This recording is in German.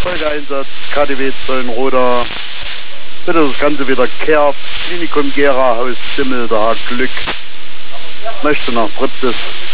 Folgeeinsatz, KDW Zollenroda. Bitte das Ganze wieder kehrt. Klinikum Gera, Haus Stimmel, da Glück. Möchte nach Pritzes.